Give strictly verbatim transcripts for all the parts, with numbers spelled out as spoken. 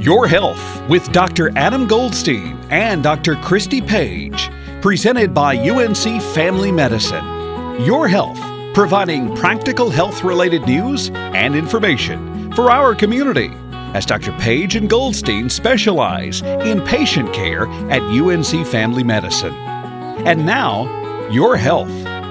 Your Health with Doctor Adam Goldstein and Doctor Christy Page, presented by U N C Family Medicine. Your Health, providing practical health-related news and information for our community, as Doctor Page and Goldstein specialize in patient care at U N C Family Medicine. And now, Your Health.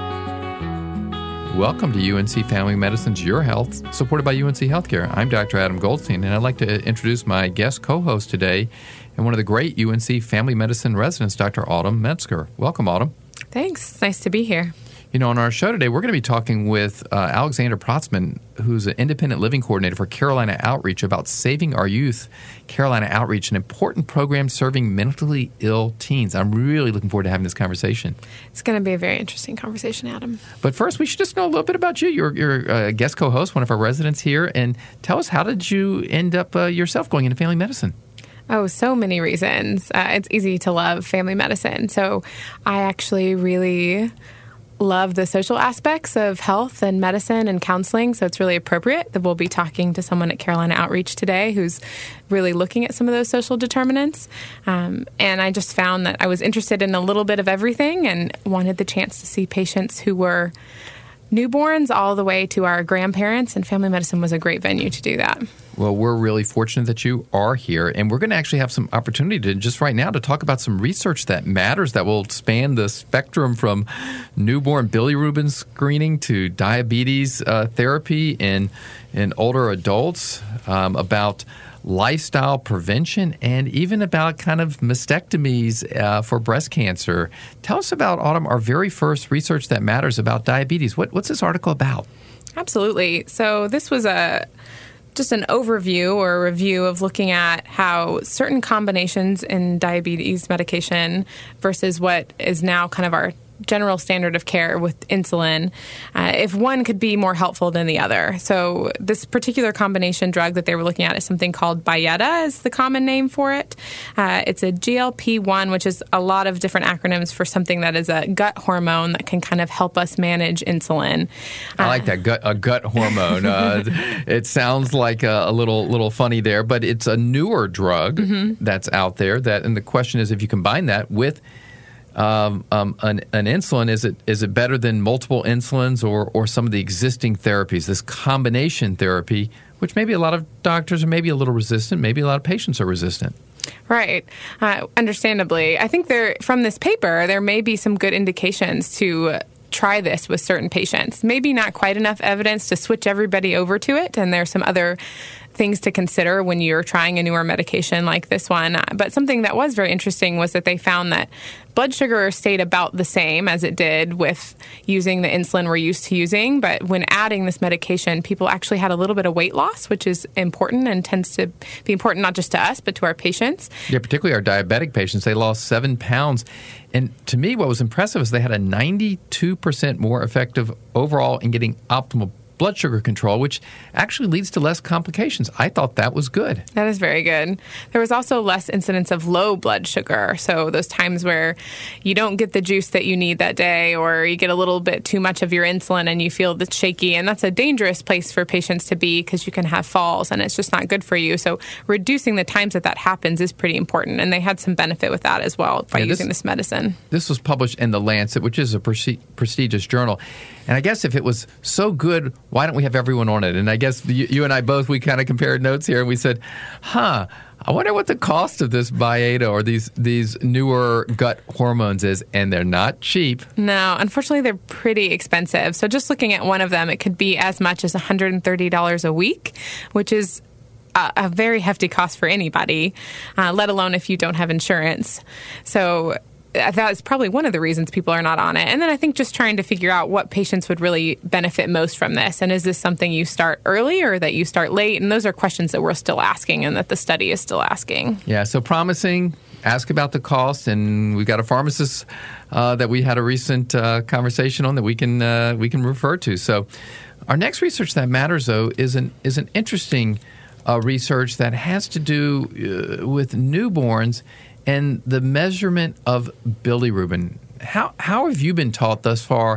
Welcome to U N C Family Medicine's Your Health, supported by U N C Healthcare. I'm Doctor Adam Goldstein, and I'd like to introduce my guest co-host today and one of the great U N C Family Medicine residents, Doctor Autumn Metzger. Welcome, Autumn. Thanks. It's nice to be here. You know, on our show today, we're going to be talking with uh, Alexander Protzman, who's an independent living coordinator for Carolina Outreach, about Saving Our Youth. Carolina Outreach, an important program serving mentally ill teens. I'm really looking forward to having this conversation. It's going to be a very interesting conversation, Adam. But first, we should just know a little bit about you. You're, you're a guest co-host, one of our residents here, and tell us, how did you end up uh, yourself going into family medicine? Oh, so many reasons. Uh, it's easy to love family medicine. So I actually really love the social aspects of health and medicine and counseling, so it's really appropriate that we'll be talking to someone at Carolina Outreach today who's really looking at some of those social determinants. Um, and I just found that I was interested in a little bit of everything and wanted the chance to see patients who were newborns all the way to our grandparents, and family medicine was a great venue to do that. Well, we're really fortunate that you are here, and we're going to actually have some opportunity to just right now to talk about some research that matters that will span the spectrum from newborn bilirubin screening to diabetes uh, therapy in, in older adults, um, about lifestyle prevention, and even about kind of mastectomies uh, for breast cancer. Tell us about, Autumn, our very first research that matters about diabetes. What, what's this article about? Absolutely. So this was a just an overview or a review of looking at how certain combinations in diabetes medication versus what is now kind of our general standard of care with insulin, uh, if one could be more helpful than the other. So this particular combination drug that they were looking at is something called Byetta is the common name for it. Uh, it's a G L P one, which is a lot of different acronyms for something that is a gut hormone that can kind of help us manage insulin. I like that, gut, a gut hormone. Uh, it sounds like a, a little little funny there, but it's a newer drug mm-hmm. that's out there. That, and the question is, if you combine that with Um, um, an, an insulin, is it is it better than multiple insulins or, or some of the existing therapies, this combination therapy, which maybe a lot of doctors are maybe a little resistant, maybe a lot of patients are resistant? Right. Uh, understandably. I think there, from this paper, there may be some good indications to try this with certain patients. Maybe not quite enough evidence to switch everybody over to it, and there's some other things to consider when you're trying a newer medication like this one. But something that was very interesting was that they found that blood sugar stayed about the same as it did with using the insulin we're used to using. But when adding this medication, people actually had a little bit of weight loss, which is important and tends to be important not just to us, but to our patients. Yeah, particularly our diabetic patients. They lost seven pounds. And to me, what was impressive is they had a ninety-two percent more effective overall in getting optimal blood sugar control, which actually leads to less complications. I thought that was good. That is very good. There was also less incidence of low blood sugar. So those times where you don't get the juice that you need that day, or you get a little bit too much of your insulin and you feel that's shaky. And that's a dangerous place for patients to be because you can have falls and it's just not good for you. So reducing the times that that happens is pretty important. And they had some benefit with that as well by yeah, this, using this medicine. This was published in The Lancet, which is a pre- prestigious journal. And I guess if it was so good, why don't we have everyone on it? And I guess you, you and I both, we kind of compared notes here, and we said, huh, I wonder what the cost of this Byetta or these these newer gut hormones is, and they're not cheap. No, unfortunately, they're pretty expensive. So just looking at one of them, it could be as much as one hundred thirty dollars a week, which is a, a very hefty cost for anybody, uh, let alone if you don't have insurance. So that's probably one of the reasons people are not on it. And then I think just trying to figure out what patients would really benefit most from this. And is this something you start early or that you start late? And those are questions that we're still asking and that the study is still asking. Yeah, so promising. Ask about the cost. And we've got a pharmacist uh, that we had a recent uh, conversation on that we can uh, we can refer to. So our next research that matters, though, is an, is an interesting uh, research that has to do uh, with newborns and the measurement of bilirubin. How how have you been taught thus far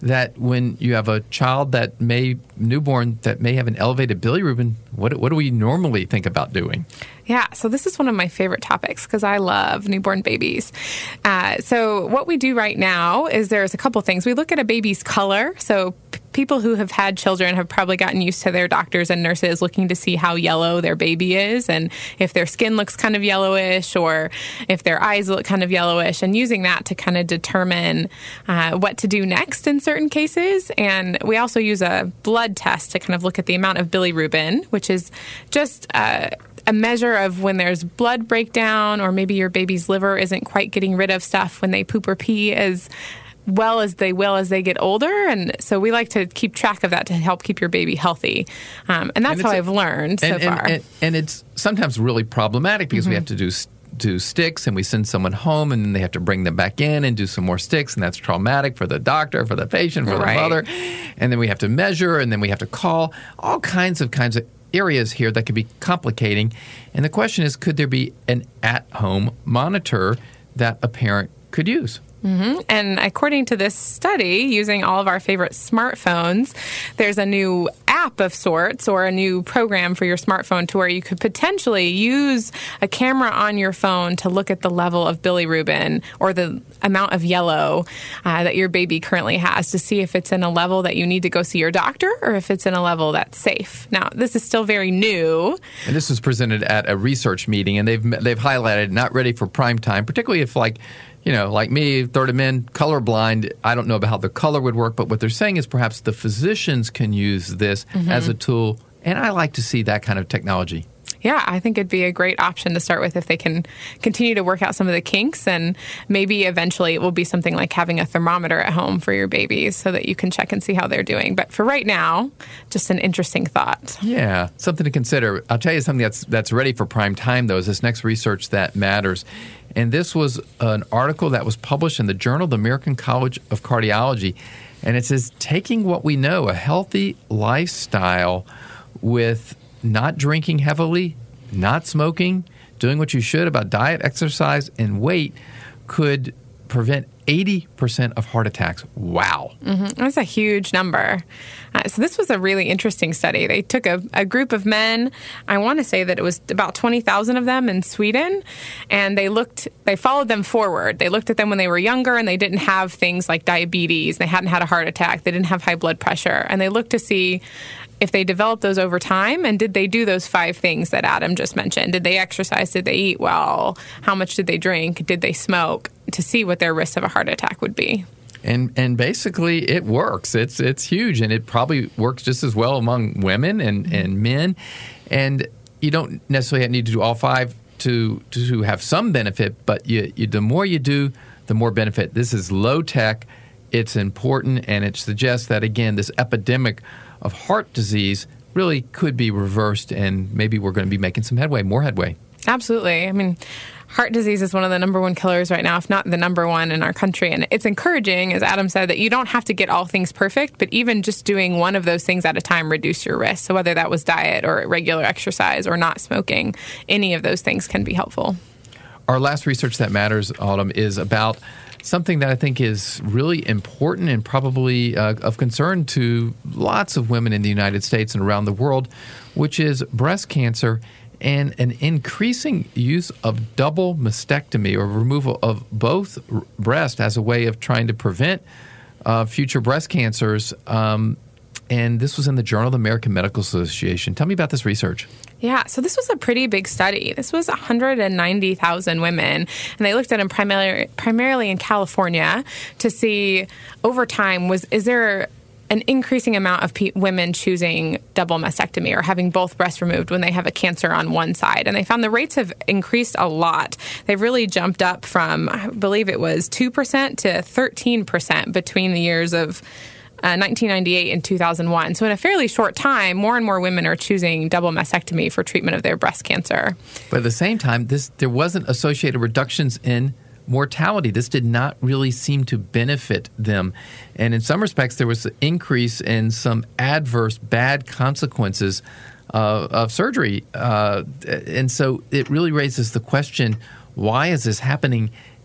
that when you have a child that may, newborn, that may have an elevated bilirubin, what, what do we normally think about doing? Yeah, so this is one of my favorite topics because I love newborn babies. Uh, so what we do right now is there's a couple things. We look at a baby's color. So p- people who have had children have probably gotten used to their doctors and nurses looking to see how yellow their baby is and if their skin looks kind of yellowish or if their eyes look kind of yellowish, and using that to kind of determine uh, what to do next in certain cases. And we also use a blood test to kind of look at the amount of bilirubin, which is just uh, a measure of when there's blood breakdown, or maybe your baby's liver isn't quite getting rid of stuff when they poop or pee as well as they will as they get older. And so we like to keep track of that to help keep your baby healthy. Um, and that's and how a, I've learned so and, far. And, and, and it's sometimes really problematic because mm-hmm. we have to do do sticks, and we send someone home, and then they have to bring them back in and do some more sticks, and that's traumatic for the doctor, for the patient, for right. the mother. And then we have to measure, and then we have to call. All kinds of kinds of areas here that could be complicating. And the question is, could there be an at-home monitor that a parent could use? Mm-hmm. And according to this study, using all of our favorite smartphones, there's a new app of sorts or a new program for your smartphone to where you could potentially use a camera on your phone to look at the level of bilirubin or the amount of yellow uh, that your baby currently has to see if it's in a level that you need to go see your doctor or if it's in a level that's safe. Now, this is still very new. And this was presented at a research meeting, and they've they've highlighted not ready for prime time, particularly if, like, you know, like me, third of men, colorblind. I don't know about how the color would work, but what they're saying is perhaps the physicians can use this mm-hmm. as a tool, and I like to see that kind of technology. Yeah, I think it'd be a great option to start with if they can continue to work out some of the kinks, and maybe eventually it will be something like having a thermometer at home for your babies so that you can check and see how they're doing. But for right now, just an interesting thought. Yeah, something to consider. I'll tell you something that's that's ready for prime time, though, is this next research that matters. And this was an article that was published in the Journal of the American College of Cardiology. And it says, taking what we know, a healthy lifestyle with not drinking heavily, not smoking, doing what you should about diet, exercise, and weight could prevent eighty percent of heart attacks. Wow. Mm-hmm. That's a huge number. Uh, so this was a really interesting study. They took a, a group of men, I want to say that it was about twenty thousand of them in Sweden, and they looked, they followed them forward. They looked at them when they were younger, and they didn't have things like diabetes. They hadn't had a heart attack. They didn't have high blood pressure. And they looked to see if they developed those over time, and did they do those five things that Adam just mentioned? Did they exercise? Did they eat well? How much did they drink? Did they smoke? To see what their risk of a heart attack would be. And and basically it works. It's it's huge, and it probably works just as well among women and, mm-hmm. and men. And you don't necessarily need to do all five to to have some benefit, but you, you the more you do, the more benefit. This is low tech. It's important, and it suggests that, again, this epidemic of heart disease really could be reversed, and maybe we're going to be making some headway, more headway. Absolutely. I mean, heart disease is one of the number one killers right now, if not the number one in our country. And it's encouraging, as Adam said, that you don't have to get all things perfect, but even just doing one of those things at a time reduce your risk. So whether that was diet or regular exercise or not smoking, any of those things can be helpful. Our last research that matters, Autumn, is about something that I think is really important and probably uh, of concern to lots of women in the United States and around the world, which is breast cancer and an increasing use of double mastectomy, or removal of both breasts as a way of trying to prevent uh, future breast cancers. Um, and this was in the Journal of the American Medical Association. Tell me about this research. Yeah, so this was a pretty big study. This was one hundred ninety thousand women, and they looked at them primarily, primarily in California to see over time, was is there an increasing amount of pe- women choosing double mastectomy or having both breasts removed when they have a cancer on one side. And they found the rates have increased a lot. They've really jumped up from, I believe it was two percent to thirteen percent between the years of uh, nineteen ninety-eight and two thousand one. So in a fairly short time, more and more women are choosing double mastectomy for treatment of their breast cancer. But at the same time, this there wasn't associated reductions in mortality. This did not really seem to benefit them. And in some respects, there was an increase in some adverse, bad consequences uh, of surgery. Uh, and so it really raises the question, why is this happening?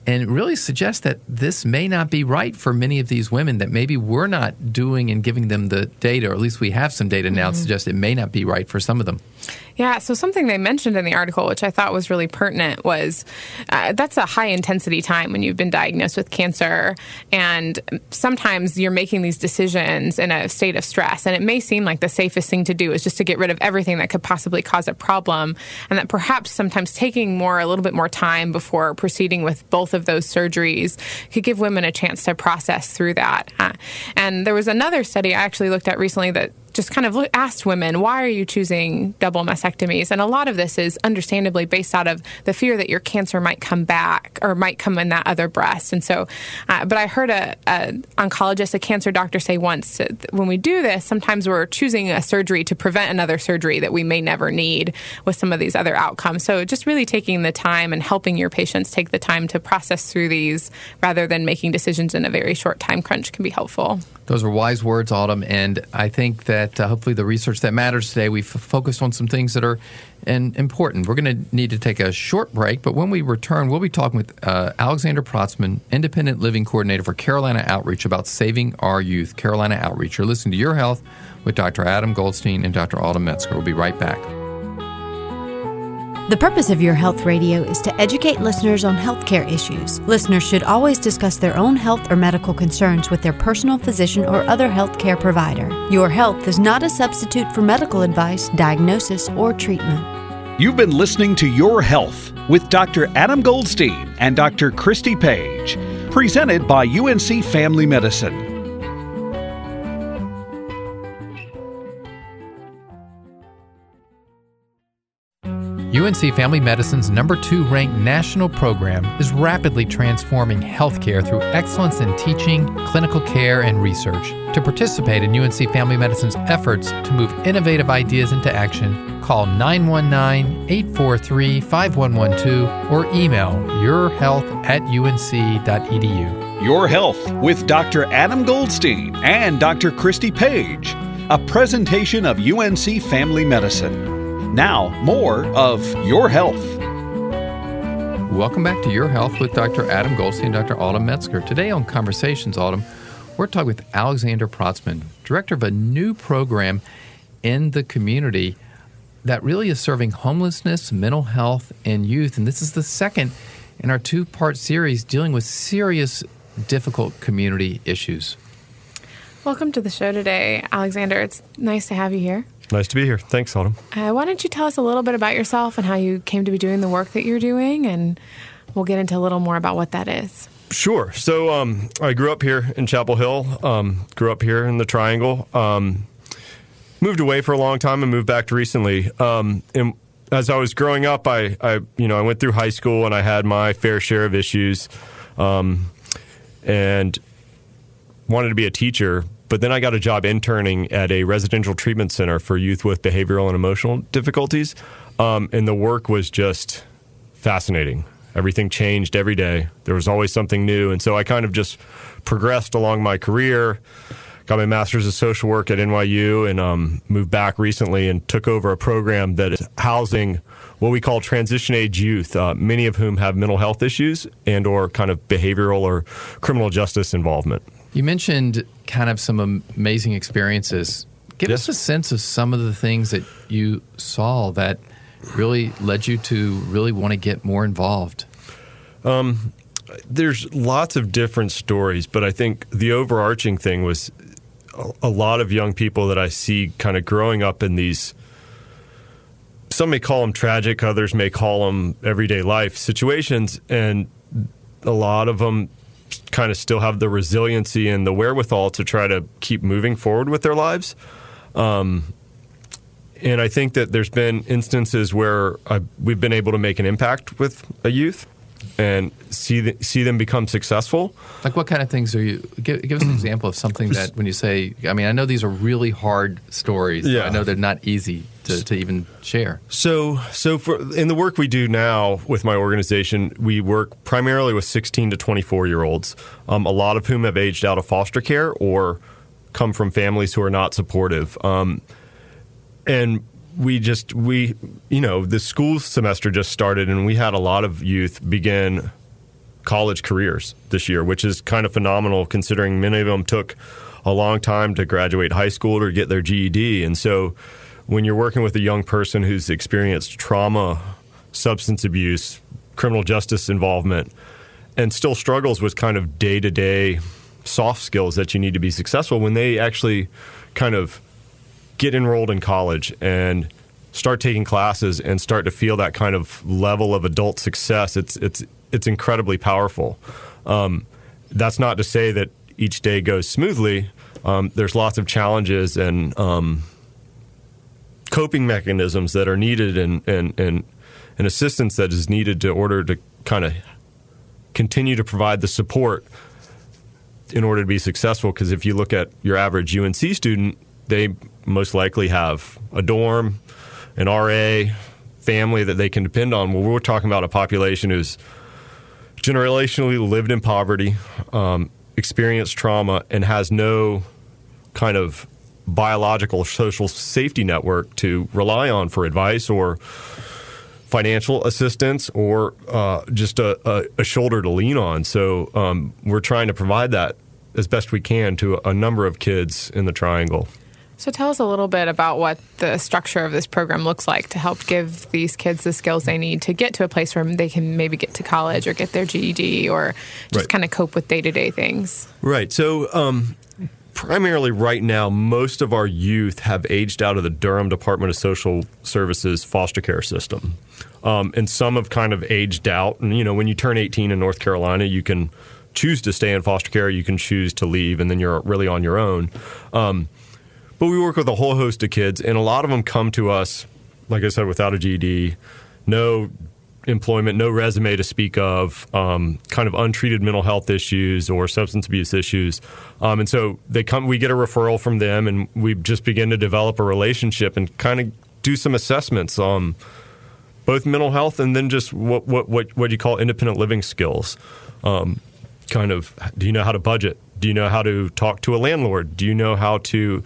and really suggests that this may not be right for many of these women, that maybe we're not doing and giving them the data, or at least we have some data now mm-hmm. to suggest it may not be right for some of them. Yeah, so something they mentioned in the article, which I thought was really pertinent, was uh, that's a high-intensity time when you've been diagnosed with cancer, and sometimes you're making these decisions in a state of stress, and it may seem like the safest thing to do is just to get rid of everything that could possibly cause a problem, and that perhaps sometimes taking more, a little bit more time before proceeding with both of those surgeries could give women a chance to process through that. Uh, and there was another study I actually looked at recently that just kind of asked women, why are you choosing double mastectomies? And a lot of this is understandably based out of the fear that your cancer might come back or might come in that other breast. And so, uh, but I heard a, a oncologist, a cancer doctor say once, that when we do this, sometimes we're choosing a surgery to prevent another surgery that we may never need with some of these other outcomes. So just really taking the time and helping your patients take the time to process through these rather than making decisions in a very short time crunch can be helpful. Those are wise words, Autumn, and I think that uh, hopefully the research that matters today, we've focused on some things that are and important. We're going to need to take a short break, but when we return, we'll be talking with uh, Alexander Protzman, Independent Living Coordinator for Carolina Outreach, about saving our youth. Carolina Outreach. You're listening to Your Health with Doctor Adam Goldstein and Doctor Autumn Metzger. We'll be right back. The purpose of Your Health Radio is to educate listeners on healthcare issues. Listeners should always discuss their own health or medical concerns with their personal physician or other healthcare provider. Your Health is not a substitute for medical advice, diagnosis, or treatment. You've been listening to Your Health with Doctor Adam Goldstein and Doctor Christy Page, presented by U N C Family Medicine. U N C Family Medicine's number two ranked national program is rapidly transforming healthcare through excellence in teaching, clinical care, and research. To participate in U N C Family Medicine's efforts to move innovative ideas into action, call nine one nine, eight four three, five one one two or email yourhealth at unc.edu. Your Health with Doctor Adam Goldstein and Doctor Christy Page, a presentation of U N C Family Medicine. Now, more of Your Health. Welcome back to Your Health with Doctor Adam Goldstein and Doctor Autumn Metzger. Today on Conversations, Autumn, we're talking with Alexander Protzman, director of a new program in the community that really is serving homelessness, mental health, and youth. And this is the second in our two-part series dealing with serious, difficult community issues. Welcome to the show today, Alexander. It's nice to have you here. Nice to be here. Thanks, Autumn. Uh, why don't you tell us a little bit about yourself and how you came to be doing the work that you're doing, and we'll get into a little more about what that is. Sure. So um, I grew up here in Chapel Hill, um, grew up here in the Triangle, um, moved away for a long time and moved back recently. Um, and as I was growing up, I, I, you know, I went through high school and I had my fair share of issues um, and wanted to be a teacher. But then I got a job interning at a residential treatment center for youth with behavioral and emotional difficulties. Um, and the work was just fascinating. Everything changed every day. There was always something new. And so I kind of just progressed along my career, got my master's of social work at N Y U, and um, moved back recently and took over a program that is housing what we call transition age youth, uh, many of whom have mental health issues and or kind of behavioral or criminal justice involvement. You mentioned kind of some amazing experiences. Give yes. us a sense of some of the things that you saw that really led you to really want to get more involved. Um, there's lots of different stories, but I think the overarching thing was a, a lot of young people that I see kind of growing up in these, some may call them tragic, others may call them everyday life situations, and a lot of them kind of still have the resiliency and the wherewithal to try to keep moving forward with their lives. Um, and I think that there's been instances where I, we've been able to make an impact with a youth and see the, see them become successful. Like what kind of things are you, give, give us an example of something that when you say, I mean, I know these are really hard stories. Yeah. I know they're not easy to, to even share. So, so for in the work we do now with my organization, we work primarily with sixteen to twenty-four year olds, um, a lot of whom have aged out of foster care or come from families who are not supportive. Um, and we just, we, you know, the school semester just started and we had a lot of youth begin college careers this year, which is kind of phenomenal considering many of them took a long time to graduate high school or get their G E D. And so when you're working with a young person who's experienced trauma, substance abuse, criminal justice involvement, and still struggles with kind of day-to-day soft skills that you need to be successful, when they actually kind of get enrolled in college and start taking classes and start to feel that kind of level of adult success, it's it's it's incredibly powerful. Um, that's not to say that each day goes smoothly. Um, there's lots of challenges and um, coping mechanisms that are needed and, and, and, and assistance that is needed to order to kind of continue to provide the support in order to be successful. Because if you look at your average U N C student, they most likely have a dorm, an R A, family that they can depend on. Well, we're talking about a population who's generationally lived in poverty, um, experienced trauma, and has no kind of biological social safety network to rely on for advice or financial assistance or uh, just a, a, a shoulder to lean on. So um, we're trying to provide that as best we can to a, a number of kids in the Triangle. So tell us a little bit about what the structure of this program looks like to help give these kids the skills they need to get to a place where they can maybe get to college or get their G E D or just right. kind of cope with day-to-day things. Right. So um, primarily right now, most of our youth have aged out of the Durham Department of Social Services foster care system. Um, and some have kind of aged out. And, you know, when you turn eighteen in North Carolina, you can choose to stay in foster care, you can choose to leave, and then you're really on your own. Um, but we work with a whole host of kids, and a lot of them come to us, like I said, without a G E D, no employment, no resume to speak of, um, kind of untreated mental health issues or substance abuse issues. Um, and so they come, we get a referral from them, and we just begin to develop a relationship and kind of do some assessments on both mental health and then just what what what, what you call independent living skills. Um, kind of, do you know how to budget? Do you know how to talk to a landlord? Do you know how to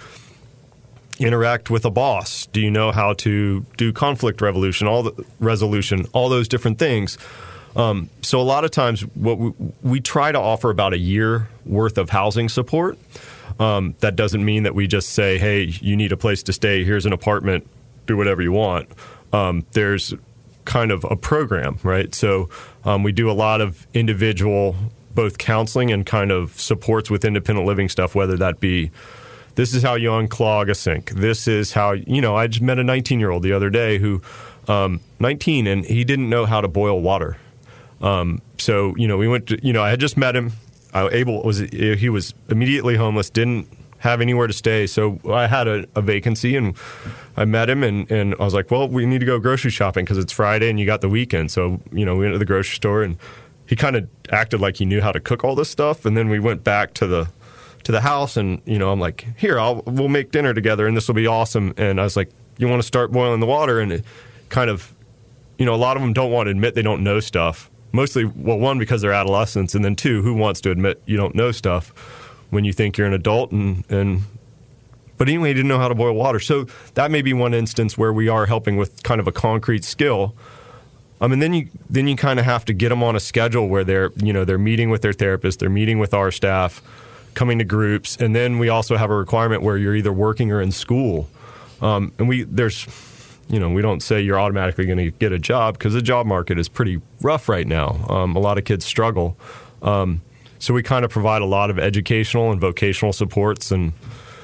interact with a boss? Do you know how to do conflict resolution, all the resolution, all those different things? Um, so a lot of times what we, we try to offer about a year worth of housing support. Um, that doesn't mean that we just say, hey, you need a place to stay. Here's an apartment. Do whatever you want. Um, there's kind of a program, right? So um, we do a lot of individual, both counseling and kind of supports with independent living stuff, whether that be this is how you unclog a sink. This is how, you know, I just met a nineteen-year-old the other day who, um, nineteen, and he didn't know how to boil water. Um, so, you know, we went to, you know, I had just met him. I able was he was immediately homeless, didn't have anywhere to stay. So I had a, a vacancy, and I met him, and, and I was like, well, we need to go grocery shopping because it's Friday and you got the weekend. So, you know, we went to the grocery store, and he kind of acted like he knew how to cook all this stuff. And then we went back to the to the house, and, you know, I'm like, here, I'll, we'll make dinner together, and this will be awesome. And I was like, you want to start boiling the water? And it kind of, you know, a lot of them don't want to admit they don't know stuff. Mostly, well, one, because they're adolescents, and then two, who wants to admit you don't know stuff when you think you're an adult? And, and but anyway, he didn't know how to boil water. So that may be one instance where we are helping with kind of a concrete skill. Um, and then you then you kind of have to get them on a schedule where they're, you know, they're meeting with their therapist, they're meeting with our staff, coming to groups, and then we also have a requirement where you're either working or in school. Um, and we there's, you know, we don't say you're automatically going to get a job because the job market is pretty rough right now. Um, a lot of kids struggle. Um, so we kind of provide a lot of educational and vocational supports. And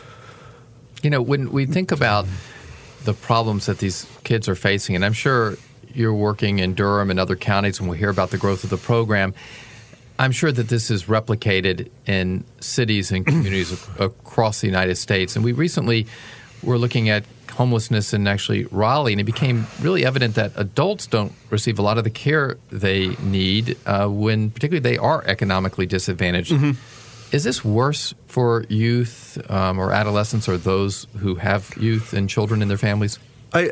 you know, when we think about the problems that these kids are facing, and I'm sure you're working in Durham and other counties, and we'll hear about the growth of the program, I'm sure that this is replicated in cities and communities across the United States. And we recently were looking at homelessness in actually Raleigh, and it became really evident that adults don't receive a lot of the care they need uh, when particularly they are economically disadvantaged. Mm-hmm. Is this worse for youth um, or adolescents or those who have youth and children in their families? I...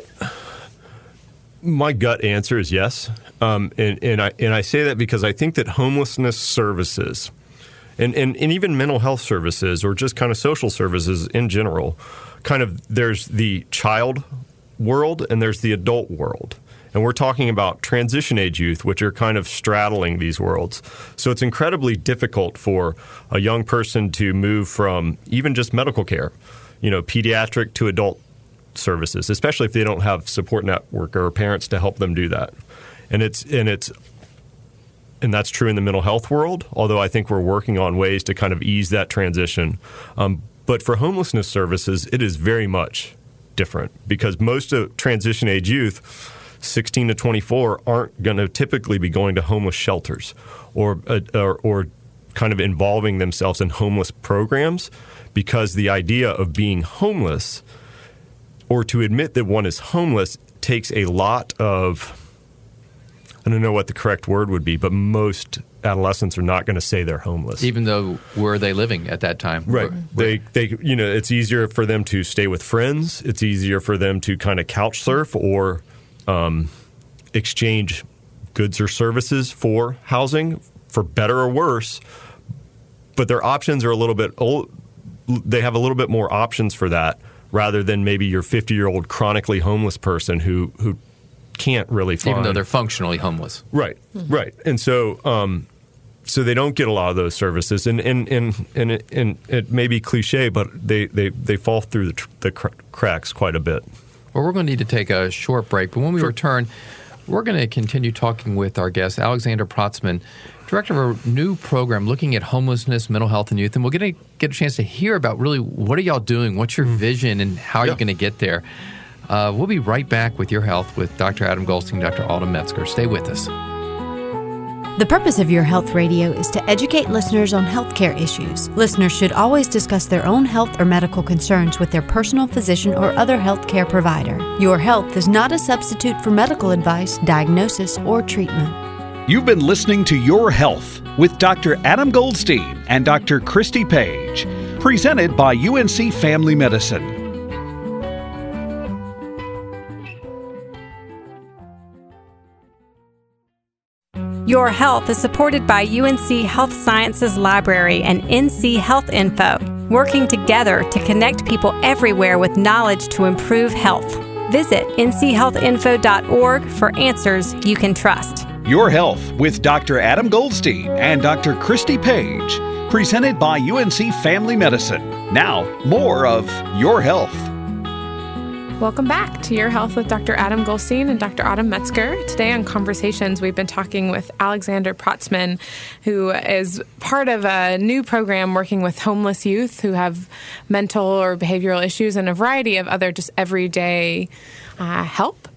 My gut answer is yes, um, and, and I and I say that because I think that homelessness services and, and, and even mental health services or just kind of social services in general, kind of there's the child world and there's the adult world. And we're talking about transition age youth, which are kind of straddling these worlds. So it's incredibly difficult for a young person to move from even just medical care, you know, pediatric to adult services, especially if they don't have support network or parents to help them do that. And it's and it's and that's true in the mental health world, although I think we're working on ways to kind of ease that transition. Um, but for homelessness services, it is very much different because most of transition age youth, sixteen to twenty-four, aren't going to typically be going to homeless shelters or, uh, or or kind of involving themselves in homeless programs, because the idea of being homeless or to admit that one is homeless takes a lot of, I don't know what the correct word would be, but most adolescents are not going to say they're homeless. Even though where are they living at that time? Right. Where, they, they, you know, it's easier for them to stay with friends. It's easier for them to kind of couch surf or um, exchange goods or services for housing, for better or worse. But their options are a little bit old. They have a little bit more options for that rather than maybe your fifty-year-old chronically homeless person who who can't really find. Even though they're functionally homeless. Right, mm-hmm. right. And so um, so they don't get a lot of those services. And and, and, and, it, and it may be cliche, but they, they, they fall through the, tr- the cr- cracks quite a bit. Well, we're going to need to take a short break. But when we sure. return, we're going to continue talking with our guest, Alexander Protzman, director of a new program looking at homelessness, mental health, and youth. And we're going to get a chance to hear about really what are y'all doing, what's your vision, and how are yeah. you going to get there. Uh, we'll be right back with Your Health with Doctor Adam Goldstein, Doctor Autumn Metzger. Stay with us. The purpose of Your Health Radio is to educate listeners on healthcare issues. Listeners should always discuss their own health or medical concerns with their personal physician or other healthcare provider. Your Health is not a substitute for medical advice, diagnosis, or treatment. You've been listening to Your Health with Doctor Adam Goldstein and Doctor Christy Page, presented by U N C Family Medicine. Your Health is supported by U N C Health Sciences Library and N C Health Info, working together to connect people everywhere with knowledge to improve health. Visit N C health info dot org for answers you can trust. Your Health with Doctor Adam Goldstein and Doctor Christy Page, presented by U N C Family Medicine. Now, more of Your Health. Welcome back to Your Health with Doctor Adam Goldstein and Doctor Autumn Metzger. Today on Conversations, we've been talking with Alexander Protzman, who is part of a new program working with homeless youth who have mental or behavioral issues and a variety of other just everyday uh, help.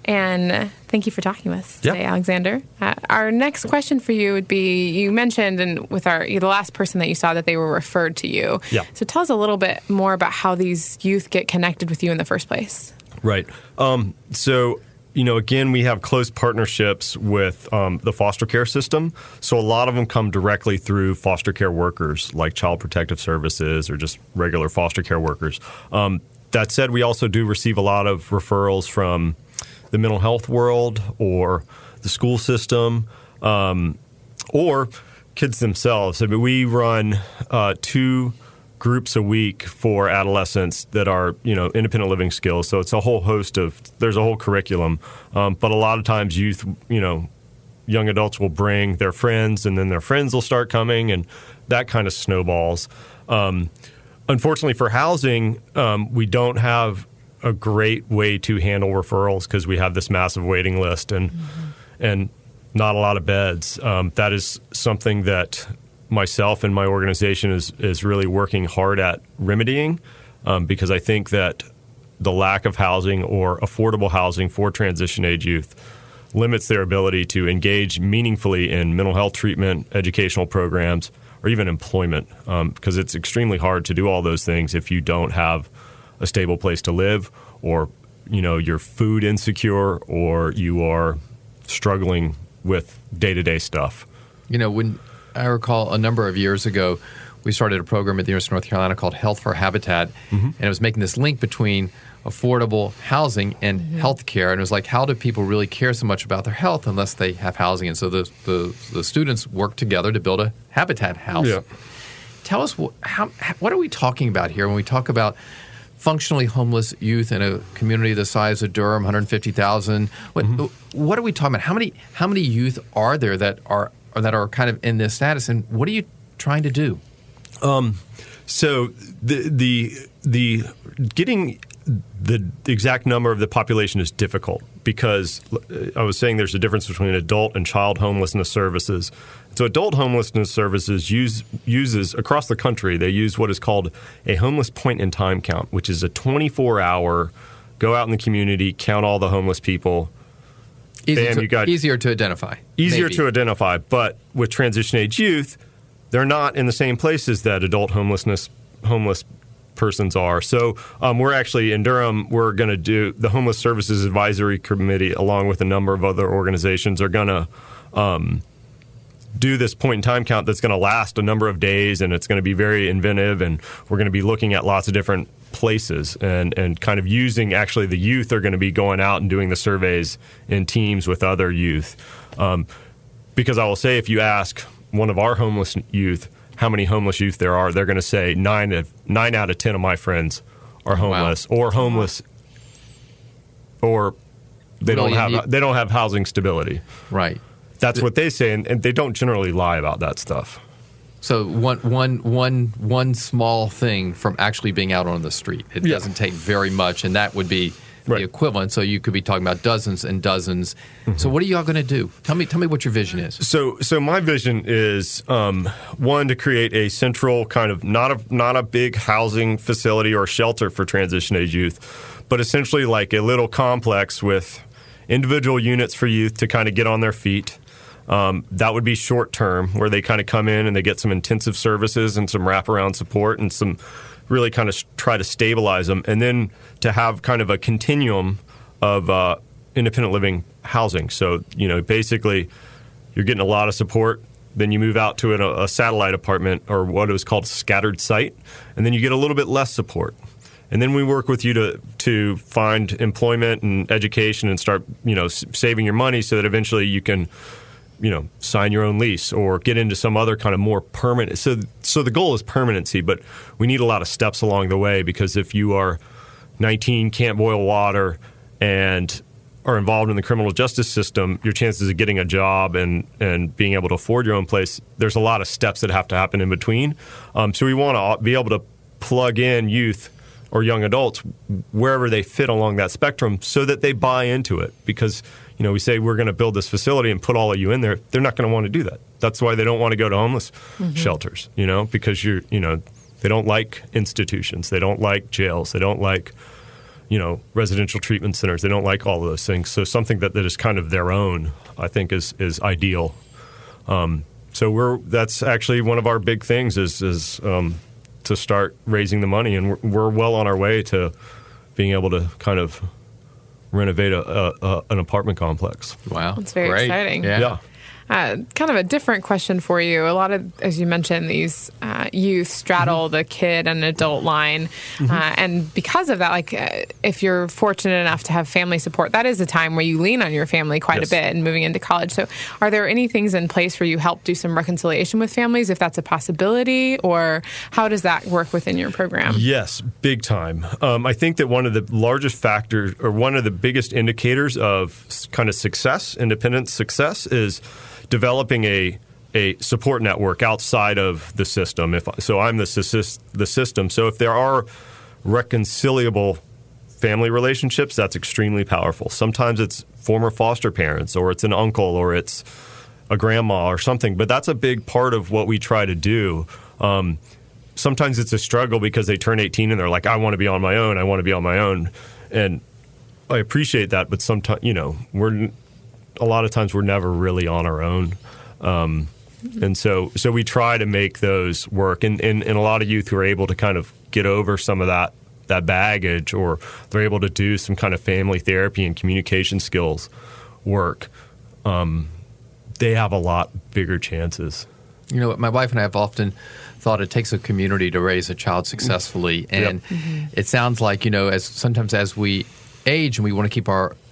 And thank you for talking with us today, yep. Alexander. Uh, our next question for you would be, you mentioned and with our the last person that you saw that they were referred to you. Yeah. So tell us a little bit more about how these youth get connected with you in the first place. Right. Um, so, you know, again, we have close partnerships with um, the foster care system. So a lot of them come directly through foster care workers like Child Protective Services or just regular foster care workers. Um, that said, we also do receive a lot of referrals from the mental health world or the school system um, or kids themselves. I mean, we run uh, two groups a week for adolescents that are, you know, independent living skills. So it's a whole host of, there's a whole curriculum. Um, but a lot of times youth, you know, young adults will bring their friends and then their friends will start coming and that kind of snowballs. Um, unfortunately for housing, um, we don't have a great way to handle referrals because we have this massive waiting list and mm-hmm. and not a lot of beds. Um, that is something that myself and my organization is is really working hard at remedying um, because I think that the lack of housing or affordable housing for transition age youth limits their ability to engage meaningfully in mental health treatment, educational programs, or even employment um, because it's extremely hard to do all those things if you don't have a stable place to live, or, you know, you're food insecure, or you are struggling with day-to-day stuff. You know, when I recall a number of years ago, we started a program at the University of North Carolina called Health for Habitat, mm-hmm. and it was making this link between affordable housing and mm-hmm. health care. And it was like, how do people really care so much about their health unless they have housing? And so the the, the students worked together to build a habitat house. Yeah. Tell us, what, how, what are we talking about here when we talk about functionally homeless youth in a community the size of Durham, one hundred fifty thousand. What mm-hmm. what are we talking about? How many how many youth are there that are that are kind of in this status, and what are you trying to do? Um, so the the the getting the exact number of the population is difficult because I was saying there's a difference between adult and child homelessness services. So adult homelessness services use uses across the country, they use what is called a homeless point in time count, which is a twenty-four hour go out in the community, count all the homeless people. Easy Bam, to, you got easier to identify. Easier maybe. to identify. But with transition age youth, they're not in the same places that adult homelessness homeless persons are. So um, we're actually in Durham, we're going to do the Homeless Services Advisory Committee, along with a number of other organizations, are going to um, do this point in time count that's going to last a number of days, and it's going to be very inventive, and we're going to be looking at lots of different places and, and kind of using, actually the youth are going to be going out and doing the surveys in teams with other youth. Um, because I will say, if you ask one of our homeless youth how many homeless youth there are, they're going to say nine of nine out of ten of my friends are homeless, wow. or homeless, or they well, don't have you, they don't have housing stability. Right. That's what they say, and, and they don't generally lie about that stuff. So one one one one small thing from actually being out on the street, it yeah. doesn't take very much, and that would be right. the equivalent. So you could be talking about dozens and dozens. Mm-hmm. So what are y'all going to do? Tell me, tell me what your vision is. So, so my vision is um, one, to create a central kind of not a not a big housing facility or shelter for transition age youth, but essentially like a little complex with individual units for youth to kind of get on their feet. Um, that would be short term, where they kind of come in and they get some intensive services and some wraparound support and some really kind of try to stabilize them, and then to have kind of a continuum of uh, independent living housing. So, you know, basically you're getting a lot of support, then you move out to a, a satellite apartment or what is called a scattered site, and then you get a little bit less support. And then we work with you to to find employment and education and start, you know, s- saving your money so that eventually you can, you know, sign your own lease or get into some other kind of more permanent. So, so the goal is permanency, but we need a lot of steps along the way, because if you are nineteen, can't boil water, and are involved in the criminal justice system, your chances of getting a job and, and being able to afford your own place, there's a lot of steps that have to happen in between. Um, so we want to be able to plug in youth or young adults wherever they fit along that spectrum so that they buy into it. Because, you know, we say we're going to build this facility and put all of you in there. They're not going to want to do that. That's why they don't want to go to homeless mm-hmm. shelters, you know, because you're, you know, they don't like institutions. They don't like jails. They don't like, you know, residential treatment centers. They don't like all of those things. So something that, that is kind of their own, I think, is is ideal. Um, so we're that's actually one of our big things is is um, to start raising the money, and we're, we're well on our way to being able to kind of renovate a, a, a an apartment complex. Wow, that's very Great. exciting. Yeah. yeah. Uh, kind of a different question for you. A lot of, as you mentioned, these uh, youth straddle mm-hmm. the kid and adult line. Mm-hmm. Uh, and because of that, like uh, if you're fortunate enough to have family support, that is a time where you lean on your family quite yes. a bit and moving into college. So are there any things in place where you help do some reconciliation with families, if that's a possibility, or how does that work within your program? Yes, big time. Um, I think that one of the largest factors, or one of the biggest indicators of kind of success, independent success, is developing a a support network outside of the system. If so, I'm the the system. So if there are reconciliable family relationships, that's extremely powerful. Sometimes it's former foster parents, or it's an uncle, or it's a grandma, or something. But that's a big part of what we try to do. Um, sometimes it's a struggle because they turn eighteen and they're like, "I want to be on my own. I want to be on my own," and I appreciate that. But sometimes, you know, we're a lot of times we're never really on our own. Um, and so so we try to make those work. And, and, and a lot of youth who are able to kind of get over some of that, that baggage, or they're able to do some kind of family therapy and communication skills work, um, they have a lot bigger chances. You know, my wife and I have often thought it takes a community to raise a child successfully. And yep. mm-hmm. it sounds like, you know, as sometimes as we age and we want to keep our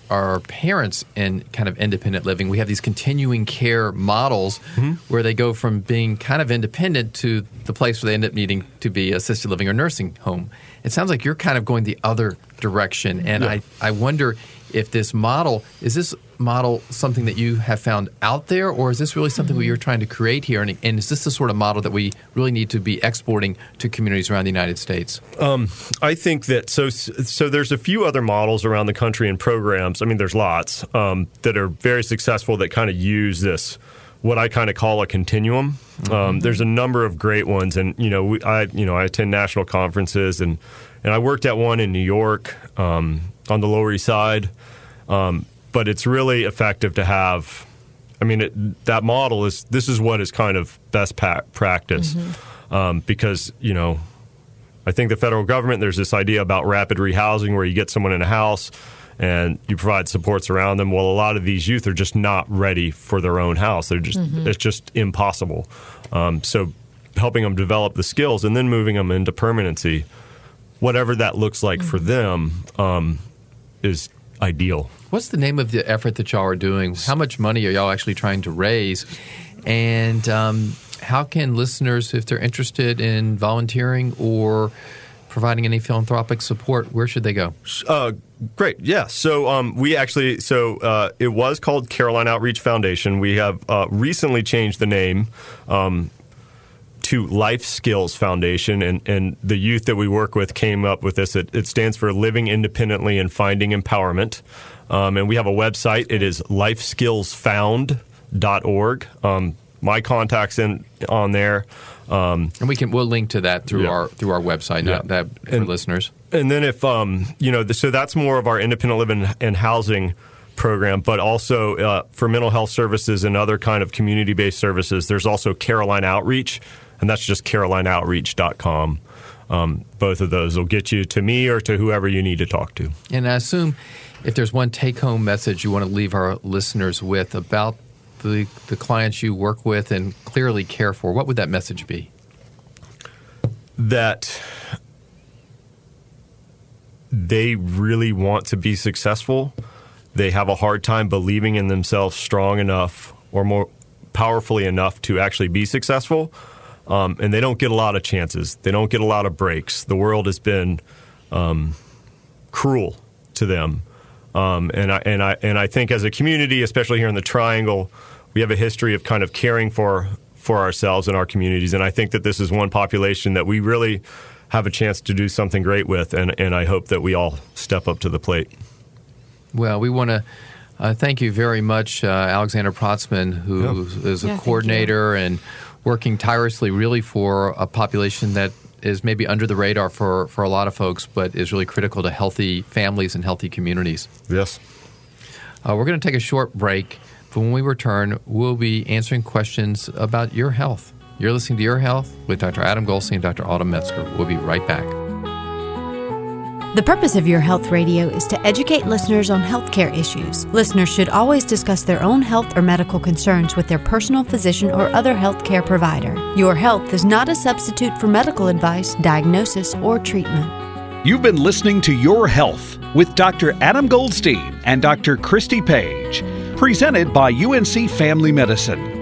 our parents in kind of independent living. We have these continuing care models mm-hmm. where they go from being kind of independent to the place where they end up needing to be assisted living or nursing home. It sounds like you're kind of going the other direction. And yeah. I, I wonder if this model, is this model something that you have found out there, or is this really something mm-hmm. that you're trying to create here? And, and is this the sort of model that we really need to be exporting to communities around the United States? Um, I think that so. So there's a few other models around the country and programs. I mean, there's lots um, that are very successful that kind of use this, what I kind of call a continuum. Mm-hmm. Um, there's a number of great ones, and you know, we, I you know I attend national conferences, and and I worked at one in New York um, on the Lower East Side. Um, but it's really effective to have. I mean, it, that model is. This is what is kind of best pa- practice, mm-hmm. um, because you know, I think the federal government, there's this idea about rapid rehousing where you get someone in a house and you provide supports around them. Well, a lot of these youth are just not ready for their own house. They're just mm-hmm. it's just impossible. Um, so helping them develop the skills and then moving them into permanency, whatever that looks like mm-hmm. for them, um, is ideal. What's the name of the effort that y'all are doing? How much money are y'all actually trying to raise? And um, how can listeners, if they're interested in volunteering or providing any philanthropic support, where should they go? Uh, great. Yeah. So um, we actually, so uh, it was called Caroline Outreach Foundation. We have uh, recently changed the name um, to Life Skills Foundation, and, and the youth that we work with came up with this. It, it stands for Living Independently and Finding Empowerment. Um, and we have a website. It is life skills found dot org. Um, my contact's in on there. Um, and we can we'll link to that through yeah. our through our website yeah. that for and, listeners. And then if um, you know, the, so that's more of our independent living and housing program, but also uh, for mental health services and other kind of community-based services, there's also Caroline Outreach, and that's just caroline outreach dot com. Um, both of those will get you to me or to whoever you need to talk to. And I assume if there's one take-home message you want to leave our listeners with about the the clients you work with and clearly care for, what would that message be? That they really want to be successful. They have a hard time believing in themselves strong enough or more powerfully enough to actually be successful. Um, and they don't get a lot of chances. They don't get a lot of breaks. The world has been um, cruel to them. Um, and I and I and I think as a community, especially here in the Triangle, we have a history of kind of caring for for ourselves and our communities. And I think that this is one population that we really have a chance to do something great with. And, and I hope that we all step up to the plate. Well, we want to uh, thank you very much, uh, Alexander Protzman, who yeah. is a yeah, coordinator and working tirelessly really for a population that is maybe under the radar for, for a lot of folks, but is really critical to healthy families and healthy communities. Yes. Uh, we're going to take a short break, but when we return, we'll be answering questions about your health. You're listening to Your Health with Doctor Adam Goldstein and Doctor Autumn Metzger. We'll be right back. The purpose of Your Health Radio is to educate listeners on healthcare issues. Listeners should always discuss their own health or medical concerns with their personal physician or other healthcare provider. Your Health is not a substitute for medical advice, diagnosis, or treatment. You've been listening to Your Health with Doctor Adam Goldstein and Doctor Christy Page, presented by U N C Family Medicine.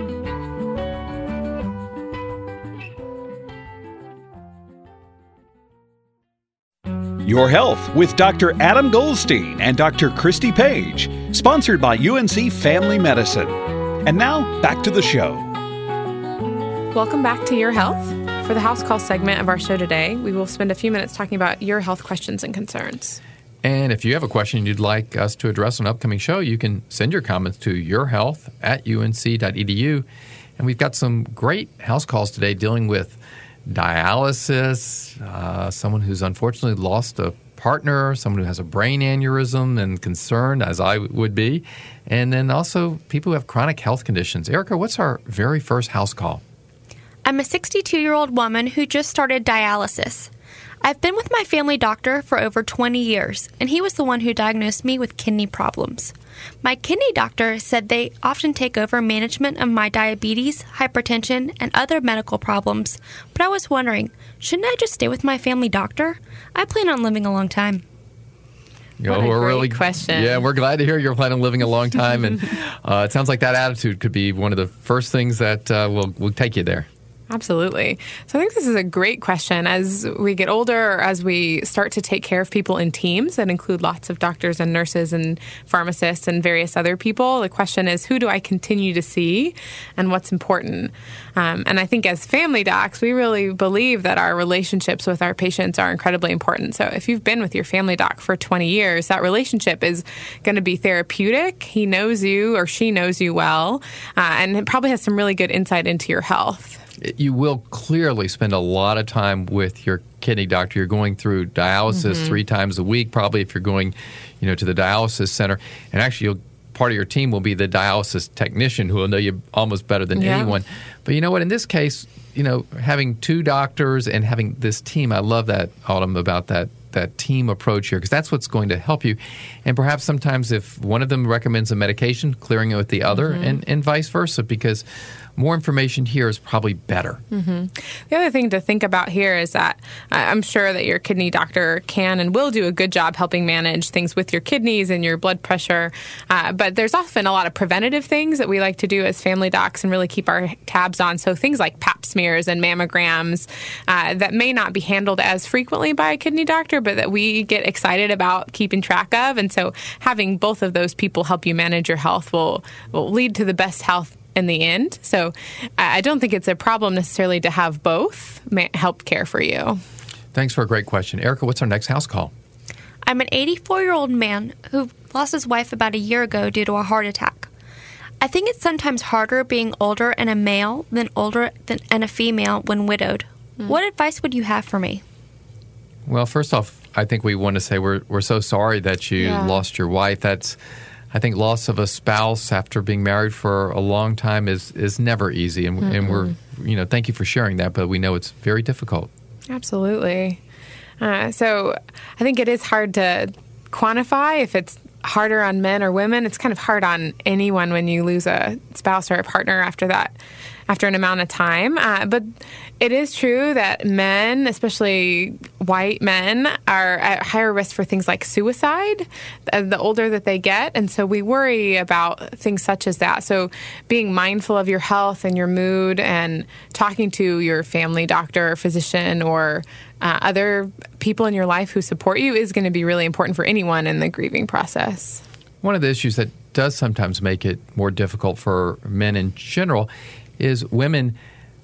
Your Health with Doctor Adam Goldstein and Doctor Christy Page, sponsored by U N C Family Medicine. And now, back to the show. Welcome back to Your Health. For the house call segment of our show today, we will spend a few minutes talking about your health questions and concerns. And if you have a question you'd like us to address on an upcoming show, you can send your comments to yourhealth at u n c dot e d u. And we've got some great house calls today dealing with dialysis, uh, someone who's unfortunately lost a partner, someone who has a brain aneurysm and concerned, as I would be, and then also people who have chronic health conditions. Erica, what's our very first house call? I'm a sixty-two-year-old woman who just started dialysis. I've been with my family doctor for over twenty years, and he was the one who diagnosed me with kidney problems. My kidney doctor said they often take over management of my diabetes, hypertension, and other medical problems, but I was wondering, shouldn't I just stay with my family doctor? I plan on living a long time. You What know, a we're great really, question. Yeah, we're glad to hear you're planning on living a long time, and uh, it sounds like that attitude could be one of the first things that uh, will will take you there. Absolutely. So I think this is a great question. As we get older, or as we start to take care of people in teams that include lots of doctors and nurses and pharmacists and various other people, the question is, who do I continue to see and what's important? Um, and I think as family docs, we really believe that our relationships with our patients are incredibly important. So if you've been with your family doc for twenty years, that relationship is going to be therapeutic. He knows you or she knows you well, uh, and it probably has some really good insight into your health. You will clearly spend a lot of time with your kidney doctor. You're going through dialysis mm-hmm. three times a week, probably if you're going, you know, to the dialysis center. And actually, you'll, part of your team will be the dialysis technician who will know you almost better than yeah. anyone. But you know what? In this case, you know, having two doctors and having this team, I love that, Autumn, about that that team approach here, because that's what's going to help you. And perhaps sometimes if one of them recommends a medication, clearing it with the other, mm-hmm. and, and vice versa, because more information here is probably better. Mm-hmm. The other thing to think about here is that I'm sure that your kidney doctor can and will do a good job helping manage things with your kidneys and your blood pressure. Uh, but there's often a lot of preventative things that we like to do as family docs and really keep our tabs on. So things like pap smears and mammograms uh, that may not be handled as frequently by a kidney doctor, but that we get excited about keeping track of. And so having both of those people help you manage your health will, will lead to the best health in the end. So I don't think it's a problem necessarily to have both help care for you. Thanks for a great question. Erica, what's our next house call? I'm an eighty-four-year-old man who lost his wife about a year ago due to a heart attack. I think it's sometimes harder being older and a male than older than and a female when widowed. Mm. What advice would you have for me? Well, first off, I think we want to say we're we're so sorry that you yeah. lost your wife. That's I think loss of a spouse after being married for a long time is, is never easy, and, mm-hmm. and we're you know thank you for sharing that, but we know it's very difficult. Absolutely. Uh, so I think it is hard to quantify if it's harder on men or women. It's kind of hard on anyone when you lose a spouse or a partner after that, after an amount of time. Uh, but it is true that men, especially white men, are at higher risk for things like suicide the older that they get. And so we worry about things such as that. So being mindful of your health and your mood and talking to your family doctor or physician or uh, other people in your life who support you is going to be really important for anyone in the grieving process. One of the issues that does sometimes make it more difficult for men in general is women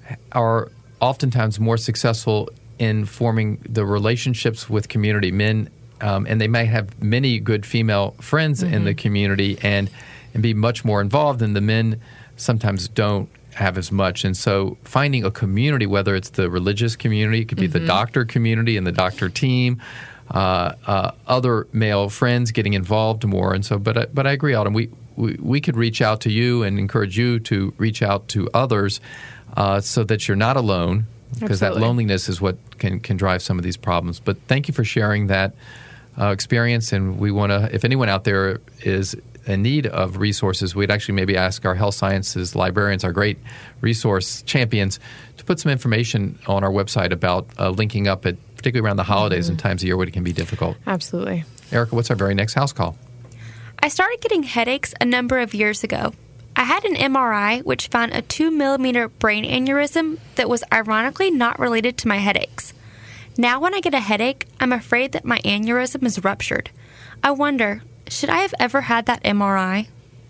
are oftentimes more successful in forming the relationships with community men, um, and they may have many good female friends mm-hmm. in the community and and be much more involved, and the men sometimes don't have as much. And so finding a community, whether it's the religious community, it could be mm-hmm. the doctor community and the doctor team, uh, uh, other male friends getting involved more. And so, but, but I agree, Autumn, we, we, we could reach out to you and encourage you to reach out to others uh, so that you're not alone, because that loneliness is what can, can drive some of these problems. But thank you for sharing that uh, experience, and we want to, if anyone out there is in need of resources, we'd actually maybe ask our health sciences librarians, our great resource champions, to put some information on our website about uh, linking up, at, particularly around the holidays mm-hmm. and times of year when it can be difficult. Absolutely. Erica, what's our very next house call? I started getting headaches a number of years ago. I had an M R I which found a two millimeter brain aneurysm that was ironically not related to my headaches. Now when I get a headache, I'm afraid that my aneurysm is ruptured. I wonder, should I have ever had that M R I?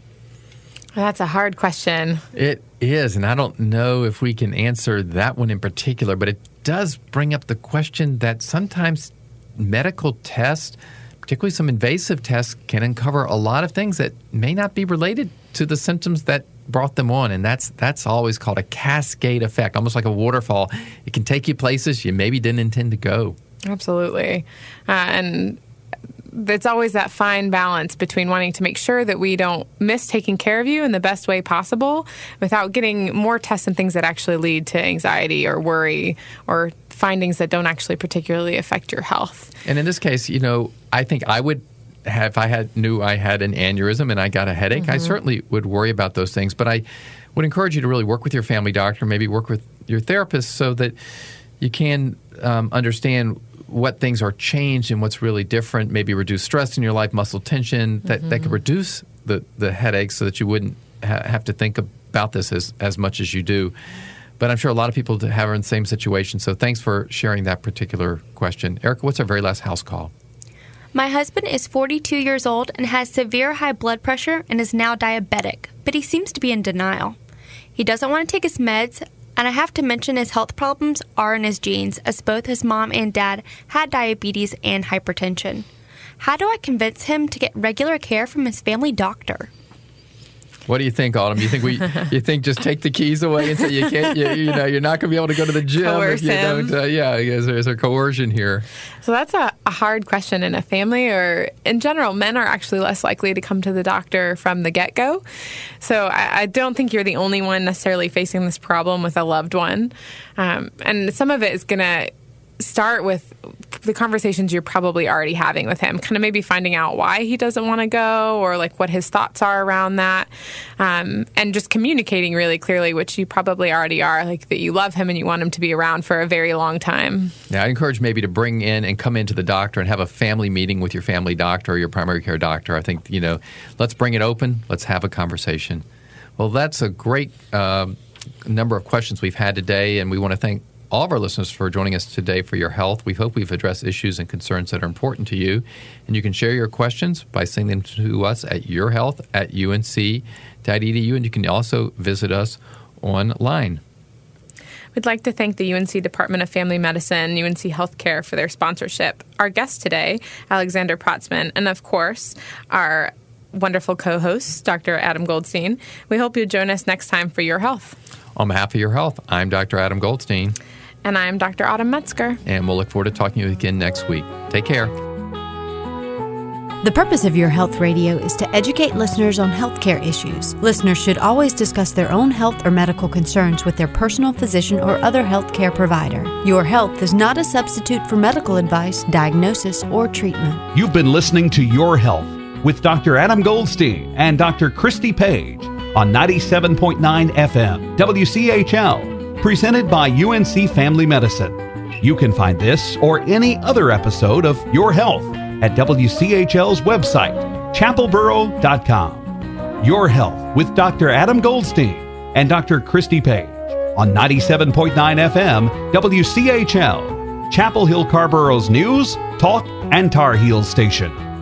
That's a hard question. It is, and I don't know if we can answer that one in particular, but it does bring up the question that sometimes medical tests, particularly some invasive tests, can uncover a lot of things that may not be related to the symptoms that brought them on, and that's that's always called a cascade effect, almost like a waterfall. It can take you places you maybe didn't intend to go. Absolutely. Uh, and it's always that fine balance between wanting to make sure that we don't miss taking care of you in the best way possible without getting more tests and things that actually lead to anxiety or worry or findings that don't actually particularly affect your health. And in this case, you know, I think I would have, if I had knew I had an aneurysm and I got a headache, mm-hmm. I certainly would worry about those things. But I would encourage you to really work with your family doctor, maybe work with your therapist so that you can um, understand what things are changed and what's really different, maybe reduce stress in your life, muscle tension, that, mm-hmm. that could reduce the, the headaches so that you wouldn't ha- have to think about this as, as much as you do. But I'm sure a lot of people have are in the same situation. So thanks for sharing that particular question. Erica, what's our very last house call? My husband is forty-two years old and has severe high blood pressure and is now diabetic, but he seems to be in denial. He doesn't want to take his meds, and I have to mention his health problems are in his genes, as both his mom and dad had diabetes and hypertension. How do I convince him to get regular care from his family doctor? What do you think, Autumn? You think we? You think just take the keys away and say you can't? You, you know, you're not going to be able to go to the gym Coerce if you him. don't. Uh, yeah, is there, is there coercion here? So that's a, a hard question in a family, or in general, men are actually less likely to come to the doctor from the get-go. So I, I don't think you're the only one necessarily facing this problem with a loved one, um, and some of it is going to start with the conversations you're probably already having with him, kind of maybe finding out why he doesn't want to go, or like what his thoughts are around that, um, and just communicating really clearly, which you probably already are, like that you love him and you want him to be around for a very long time. Yeah, I encourage maybe to bring in and come into the doctor and have a family meeting with your family doctor or your primary care doctor. I think, you know, let's bring it open. Let's have a conversation. Well, that's a great uh, number of questions we've had today, and we want to thank all of our listeners for joining us today for your health. We hope we've addressed issues and concerns that are important to you. And you can share your questions by sending them to us at yourhealth at U N C dot E D U. And you can also visit us online. We'd like to thank the U N C Department of Family Medicine, U N C Healthcare for their sponsorship. Our guest today, Alexander Protzman, and of course, our wonderful co-host, Doctor Adam Goldstein. We hope you'll join us next time for Your Health. On behalf of Your Health, I'm Doctor Adam Goldstein. And I'm Doctor Autumn Metzger. And we'll look forward to talking to you again next week. Take care. The purpose of Your Health Radio is to educate listeners on healthcare issues. Listeners should always discuss their own health or medical concerns with their personal physician or other healthcare provider. Your Health is not a substitute for medical advice, diagnosis, or treatment. You've been listening to Your Health with Doctor Adam Goldstein and Doctor Christy Page on ninety-seven point nine F M W C H L. Presented by U N C Family Medicine. You can find this or any other episode of Your Health at W C H L's website, chapel borough dot com. Your Health with Doctor Adam Goldstein and Doctor Christy Page on ninety-seven point nine F M W C H L, Chapel Hill Carborough's news, talk, and Tar Heels station.